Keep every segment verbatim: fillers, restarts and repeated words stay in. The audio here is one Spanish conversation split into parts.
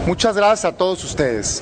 Muchas gracias a todos ustedes.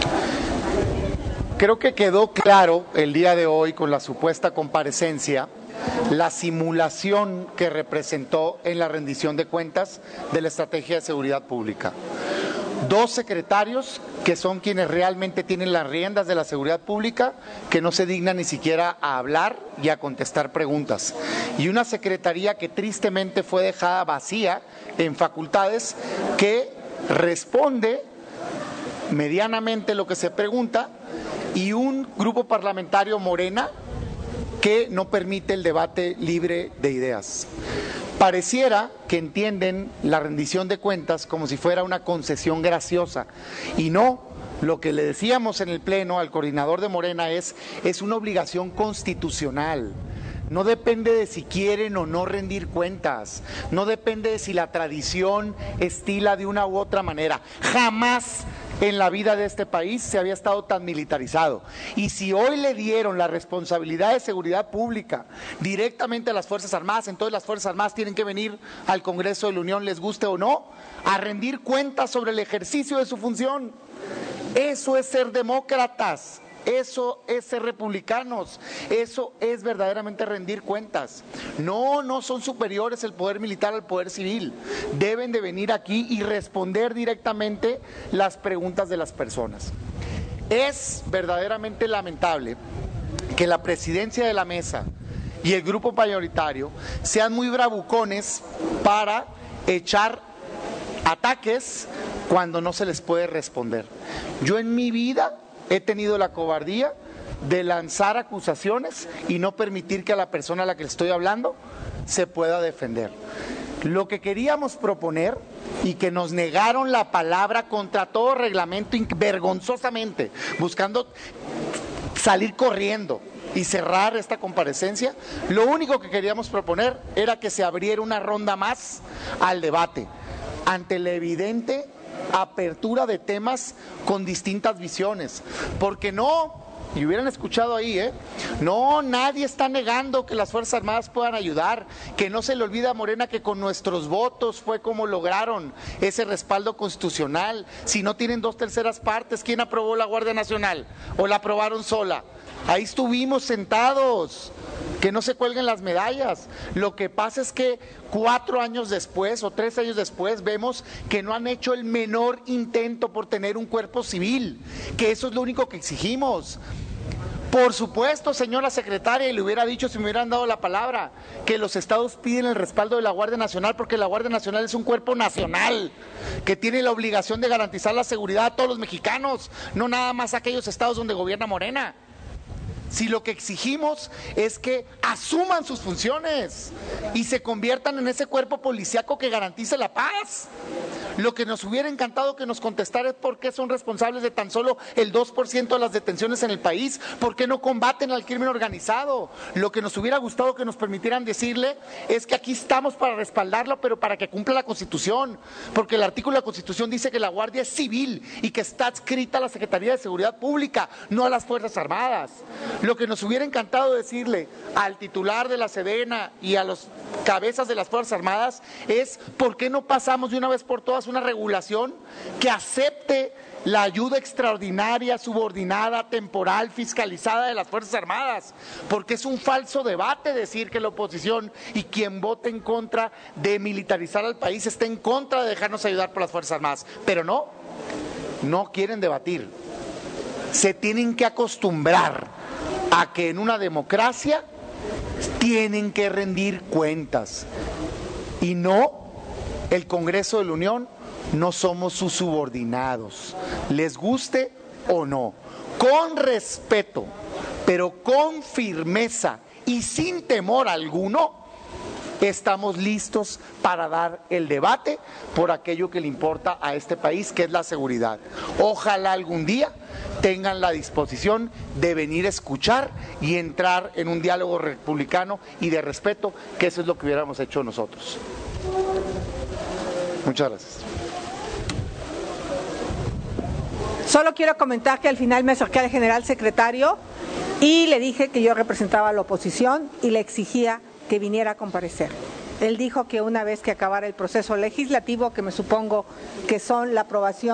Creo que quedó claro el día de hoy con la supuesta comparecencia la simulación que representó en la rendición de cuentas de la Estrategia de Seguridad Pública. Dos secretarios que son quienes realmente tienen las riendas de la seguridad pública, que no se dignan ni siquiera a hablar y a contestar preguntas. Y una secretaría que tristemente fue dejada vacía en facultades, que responde medianamente lo que se pregunta, y un grupo parlamentario Morena que no permite el debate libre de ideas. Pareciera que entienden la rendición de cuentas como si fuera una concesión graciosa, y no, lo que le decíamos en el Pleno al coordinador de Morena es, es una obligación constitucional. No depende de si quieren o no rendir cuentas, no depende de si la tradición estila de una u otra manera. Jamás en la vida de este país se había estado tan militarizado. Y si hoy le dieron la responsabilidad de seguridad pública directamente a las Fuerzas Armadas, entonces las Fuerzas Armadas tienen que venir al Congreso de la Unión, les guste o no, a rendir cuentas sobre el ejercicio de su función. Eso es ser demócratas. Eso es ser republicanos, eso es verdaderamente rendir cuentas. No, no son superiores el poder militar al poder civil. Deben de venir aquí y responder directamente las preguntas de las personas. Es verdaderamente lamentable que la presidencia de la mesa y el grupo mayoritario sean muy bravucones para echar ataques cuando no se les puede responder. Yo en mi vida he tenido la cobardía de lanzar acusaciones y no permitir que a la persona a la que le estoy hablando se pueda defender. Lo que queríamos proponer y que nos negaron la palabra contra todo reglamento vergonzosamente, buscando salir corriendo y cerrar esta comparecencia, lo único que queríamos proponer era que se abriera una ronda más al debate, ante la evidente apertura de temas con distintas visiones, porque no, y hubieran escuchado ahí, ¿eh? No, nadie está negando que las Fuerzas Armadas puedan ayudar, que no se le olvida a Morena que con nuestros votos fue como lograron ese respaldo constitucional. Si no tienen dos terceras partes, ¿quién aprobó la Guardia Nacional? ¿O la aprobaron sola? Ahí estuvimos sentados, que no se cuelguen las medallas. Lo que pasa es que cuatro años después o tres años después vemos que no han hecho el menor intento por tener un cuerpo civil, que eso es lo único que exigimos. Por supuesto, señora secretaria, y le hubiera dicho si me hubieran dado la palabra, que los estados piden el respaldo de la Guardia Nacional porque la Guardia Nacional es un cuerpo nacional que tiene la obligación de garantizar la seguridad a todos los mexicanos, no nada más a aquellos estados donde gobierna Morena. Si lo que exigimos es que asuman sus funciones y se conviertan en ese cuerpo policíaco que garantice la paz. Lo que nos hubiera encantado que nos contestara es por qué son responsables de tan solo el dos por ciento de las detenciones en el país, por qué no combaten al crimen organizado. Lo que nos hubiera gustado que nos permitieran decirle es que aquí estamos para respaldarlo, pero para que cumpla la Constitución, porque el artículo de la Constitución dice que la Guardia es civil y que está adscrita a la Secretaría de Seguridad Pública, no a las Fuerzas Armadas. Lo que nos hubiera encantado decirle al titular de la Sedena y a los cabezas de las Fuerzas Armadas es por qué no pasamos de una vez por todas una regulación que acepte la ayuda extraordinaria, subordinada, temporal, fiscalizada de las Fuerzas Armadas, porque es un falso debate decir que la oposición y quien vote en contra de militarizar al país está en contra de dejarnos ayudar por las Fuerzas Armadas, pero no, no quieren debatir. Se tienen que acostumbrar a que en una democracia tienen que rendir cuentas y no, el Congreso de la Unión no somos sus subordinados, les guste o no, con respeto, pero con firmeza y sin temor alguno, estamos listos para dar el debate por aquello que le importa a este país, que es la seguridad. Ojalá algún día tengan la disposición de venir a escuchar y entrar en un diálogo republicano y de respeto, que eso es lo que hubiéramos hecho nosotros. Muchas gracias. Solo quiero comentar que al final me acerqué al general secretario y le dije que yo representaba a la oposición y le exigía que viniera a comparecer. Él dijo que una vez que acabara el proceso legislativo, que me supongo que son la aprobación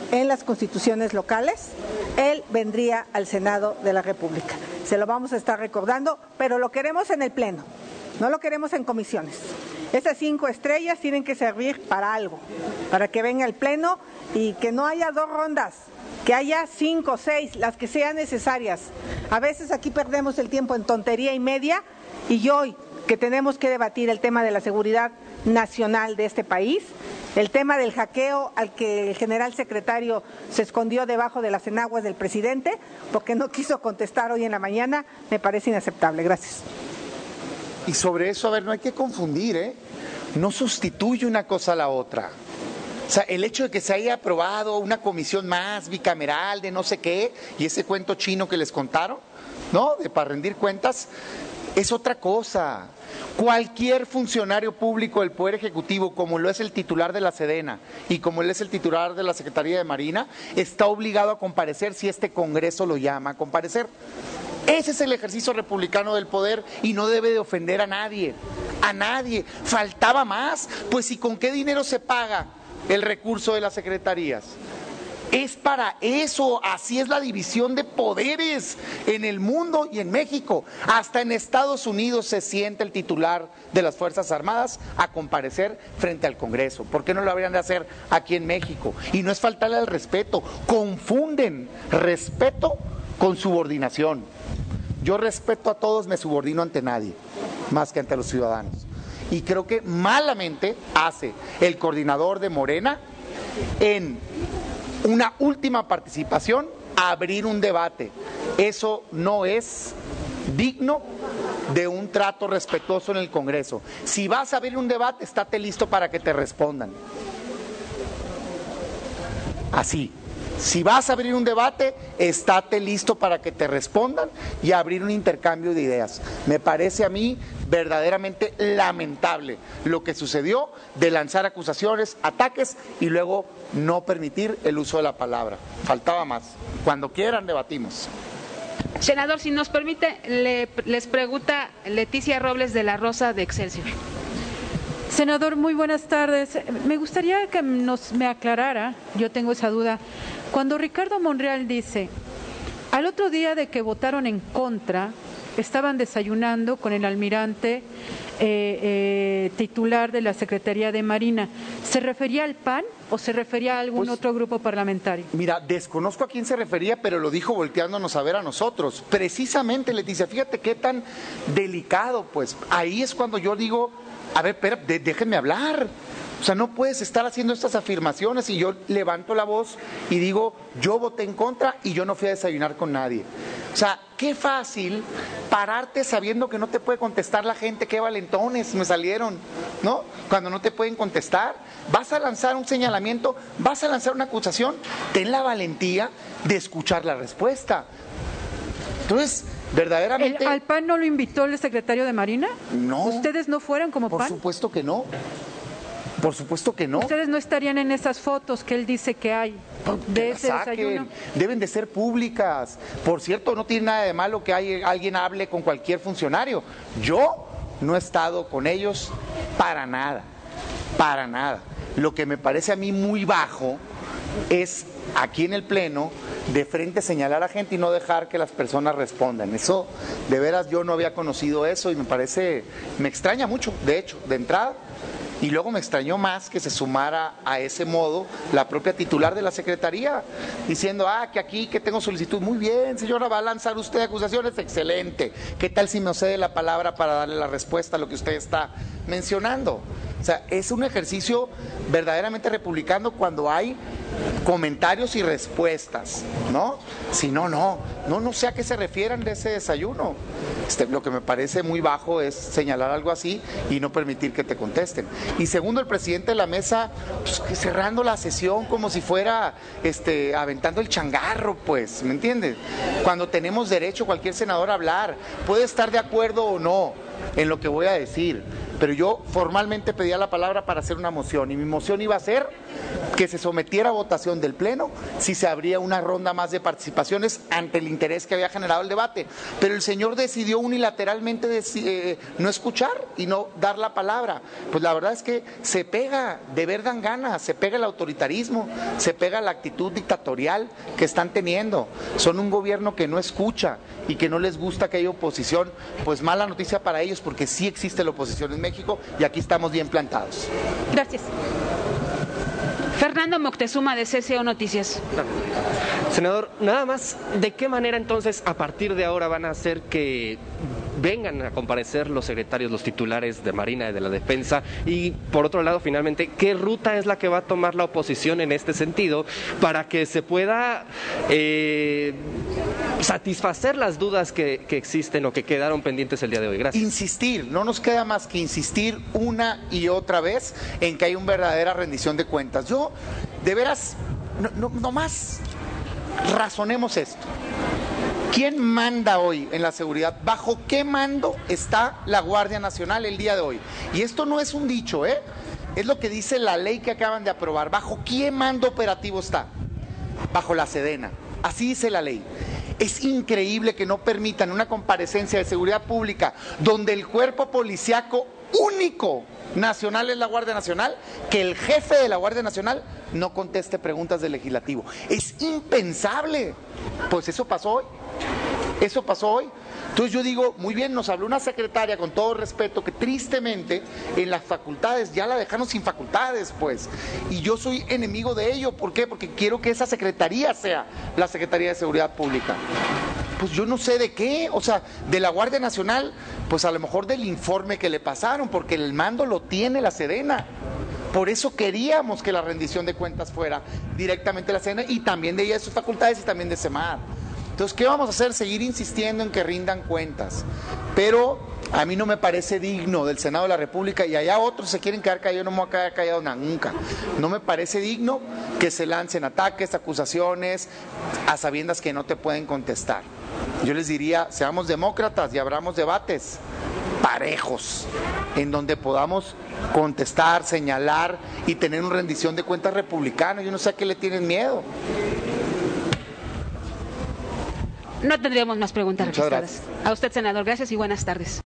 en las constituciones locales, él vendría al Senado de la República. Se lo vamos a estar recordando, pero lo queremos en el Pleno, no lo queremos en comisiones. Esas cinco estrellas tienen que servir para algo, para que venga el Pleno y que no haya dos rondas, que haya cinco, seis, las que sean necesarias. A veces aquí perdemos el tiempo en tontería y media, y hoy que tenemos que debatir el tema de la seguridad nacional de este país, el tema del hackeo al que el general secretario se escondió debajo de las enaguas del presidente porque no quiso contestar hoy en la mañana, me parece inaceptable. Gracias. Y sobre eso, a ver, no hay que confundir, ¿eh? No sustituye una cosa a la otra. O sea, el hecho de que se haya aprobado una comisión más bicameral de no sé qué, y ese cuento chino que les contaron, ¿no? De para rendir cuentas, es otra cosa. Cualquier funcionario público del Poder Ejecutivo, como lo es el titular de la Sedena y como él es el titular de la Secretaría de Marina, está obligado a comparecer si este Congreso lo llama a comparecer. Ese es el ejercicio republicano del poder y no debe de ofender a nadie, a nadie. Faltaba más, pues ¿y con qué dinero se paga el recurso de las secretarías? Es para eso, así es la división de poderes en el mundo y en México. Hasta en Estados Unidos se siente el titular de las Fuerzas Armadas a comparecer frente al Congreso. ¿Por qué no lo habrían de hacer aquí en México? Y no es faltarle al respeto, confunden respeto con subordinación. Yo respeto a todos, me subordino ante nadie, más que ante los ciudadanos. Y creo que malamente hace el coordinador de Morena en una última participación a abrir un debate. Eso no es digno de un trato respetuoso en el Congreso. Si vas a abrir un debate, estate listo para que te respondan. Así. Si vas a abrir un debate, estate listo para que te respondan y abrir un intercambio de ideas. Me parece a mí verdaderamente lamentable lo que sucedió de lanzar acusaciones, ataques y luego no permitir el uso de la palabra. Faltaba más. Cuando quieran, debatimos. Senador, si nos permite, le, les pregunta Leticia Robles de la Rosa de Excelsior. Senador, muy buenas tardes. Me gustaría que nos me aclarara, yo tengo esa duda, cuando Ricardo Monreal dice, al otro día de que votaron en contra, estaban desayunando con el almirante eh, eh, titular de la Secretaría de Marina, ¿se refería al P A N o se refería a algún pues, otro grupo parlamentario? Mira, desconozco a quién se refería, pero lo dijo volteándonos a ver a nosotros. Precisamente, Leticia, fíjate qué tan delicado, pues, ahí es cuando yo digo, a ver, espera, de, déjenme hablar. O sea, no puedes estar haciendo estas afirmaciones y yo levanto la voz y digo, yo voté en contra y yo no fui a desayunar con nadie. O sea, qué fácil pararte sabiendo que no te puede contestar la gente, qué valentones me salieron, ¿no? Cuando no te pueden contestar, vas a lanzar un señalamiento, vas a lanzar una acusación, ten la valentía de escuchar la respuesta. Entonces, verdaderamente... ¿El, ¿Al P A N no lo invitó el secretario de Marina? No. ¿Ustedes no fueron como P A N? Por supuesto que no. Por supuesto que no. Ustedes no estarían en esas fotos que él dice que hay de ese desayuno. Deben de ser públicas. Por cierto, no tiene nada de malo que hay, alguien hable con cualquier funcionario. Yo no he estado con ellos para nada, para nada. Lo que me parece a mí muy bajo es aquí en el Pleno de frente señalar a gente y no dejar que las personas respondan. Eso, de veras, yo no había conocido eso y me parece, me extraña mucho, de hecho, de entrada. Y luego me extrañó más que se sumara a ese modo la propia titular de la Secretaría, diciendo, ah, que aquí, que tengo solicitud. Muy bien, señora, ¿va a lanzar usted acusaciones? Excelente. ¿Qué tal si me cede la palabra para darle la respuesta a lo que usted está mencionando? O sea, es un ejercicio verdaderamente republicano cuando hay comentarios y respuestas, ¿no? Si no, no, no, no sé a qué se refieran de ese desayuno. Este, lo que me parece muy bajo es señalar algo así y no permitir que te contesten. Y segundo, el presidente de la mesa, pues, cerrando la sesión como si fuera este, aventando el changarro, pues, ¿me entiendes? Cuando tenemos derecho cualquier senador a hablar, puede estar de acuerdo o no en lo que voy a decir, pero yo formalmente pedía la palabra para hacer una moción y mi moción iba a ser que se sometiera a votación del Pleno si se abría una ronda más de participaciones ante el interés que había generado el debate. Pero el señor decidió unilateralmente eh, no escuchar y no dar la palabra. Pues la verdad es que se pega, de ver dan ganas, se pega el autoritarismo, se pega la actitud dictatorial que están teniendo. Son un gobierno que no escucha y que no les gusta que haya oposición. Pues mala noticia para ellos, porque sí existe la oposición en México y aquí estamos bien plantados. Gracias. Fernando Moctezuma, de C C O Noticias. Senador, nada más, ¿de qué manera entonces a partir de ahora van a hacer que vengan a comparecer los secretarios, los titulares de Marina y de la Defensa? Y por otro lado, finalmente, ¿qué ruta es la que va a tomar la oposición en este sentido para que se pueda eh, satisfacer las dudas que, que existen o que quedaron pendientes el día de hoy? Gracias. Insistir, no nos queda más que insistir una y otra vez en que hay una verdadera rendición de cuentas. Yo, de veras, no, no, no más razonemos esto. ¿Quién manda hoy en la seguridad? ¿Bajo qué mando está la Guardia Nacional el día de hoy? Y esto no es un dicho, ¿eh? Es lo que dice la ley que acaban de aprobar. ¿Bajo qué mando operativo está? Bajo la Sedena. Así dice la ley. Es increíble que no permitan una comparecencia de seguridad pública donde el cuerpo policiaco único nacional es la Guardia Nacional, que el jefe de la Guardia Nacional no conteste preguntas del legislativo. Es impensable. Pues eso pasó hoy. Eso pasó hoy. Entonces yo digo, muy bien, nos habló una secretaria, con todo respeto, que tristemente en las facultades ya la dejaron sin facultades, pues. Y yo soy enemigo de ello. ¿Por qué? Porque quiero que esa secretaría sea la Secretaría de Seguridad Pública. Pues yo no sé de qué, o sea, de la Guardia Nacional, pues a lo mejor del informe que le pasaron, porque el mando lo tiene la Sedena. Por eso queríamos que la rendición de cuentas fuera directamente la Sedena y también de ella de sus facultades y también de Semar. Entonces, ¿qué vamos a hacer? Seguir insistiendo en que rindan cuentas. Pero a mí no me parece digno del Senado de la República, y allá otros se quieren quedar callados, no me voy a quedar callado nunca. No me parece digno que se lancen ataques, acusaciones, a sabiendas que no te pueden contestar. Yo les diría, seamos demócratas y abramos debates parejos, en donde podamos contestar, señalar y tener una rendición de cuentas republicana. Yo no sé a qué le tienen miedo. No tendríamos más preguntas Muchas registradas. gracias. A usted, senador, gracias y buenas tardes.